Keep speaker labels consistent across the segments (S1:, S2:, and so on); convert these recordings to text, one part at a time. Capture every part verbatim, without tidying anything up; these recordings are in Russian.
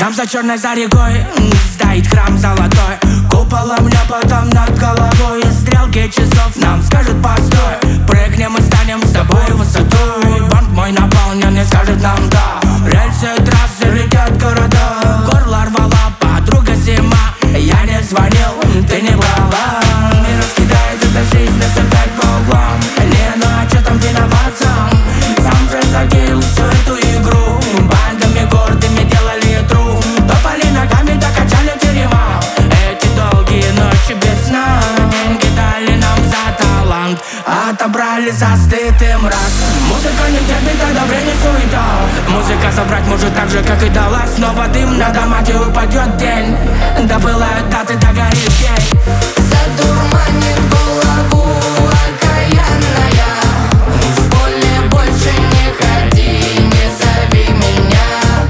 S1: Там за черной за рекой стоит храм золотой, куполом потом над головой. Стрелки часов нам скажут постой, прыгнем и станем с тобой высотой. Банк мой наполнен и скажет нам да. Рельсы трассы летят города, горло рвала подруга зима. Я не звонил, ты не брала. И раскидает эта жизнь нас опять по углам. Не, ну а чё там виноват сам? Сам же затеял всю эту игру. Бандами гордыми делали тру, топали ногами, докачали терема. Эти долгие ночи без сна, деньги дали нам за талант, отобрали за стыд и мрак. Музыка не терпит одобрение, суета. Музыка собрать может так же, как и дала. Снова дым на домате, упадет день. Да пылают даты, да горит день.
S2: Задурманит голову окаянная. В поле больше не ходи, не зови меня.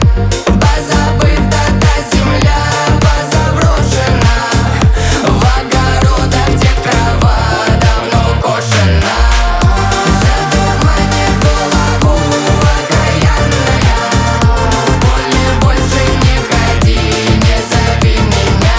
S2: Позабыта та земля, позаброшена. В огородах, где трава давно кошена. Задурманит голову окаянная. В поле больше не ходи, не зови меня.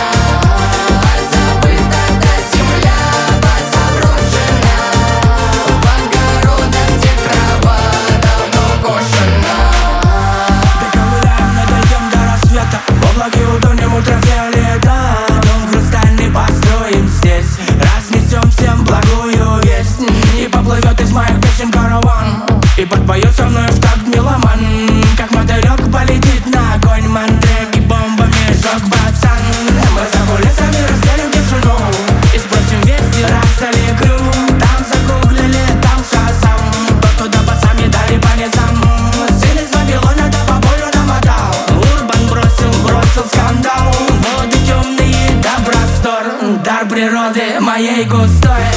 S2: Позабыта та земля, позаброшена. В огородах, где трава давно кошена.
S1: Доковыляем, надойдем до рассвета, в облаке утонем ультрафиолета. Дом хрустальный построим здесь, разнесем всем благую весть. И поплывет из моих песен караван, и подпоет со мной в такт меломан. Как мотылек полетит на огонь мантреки, бомбами сжег пацан. Мы за кулисами разделим тишину и спросим вести, раздали крю. Там загуглили, там шазам, то туда пацаны дали по низам. Сын из Вавилона да по полю намотал, Урбан бросил, бросил скандал. Воды темные да простор, дар природы моей густой.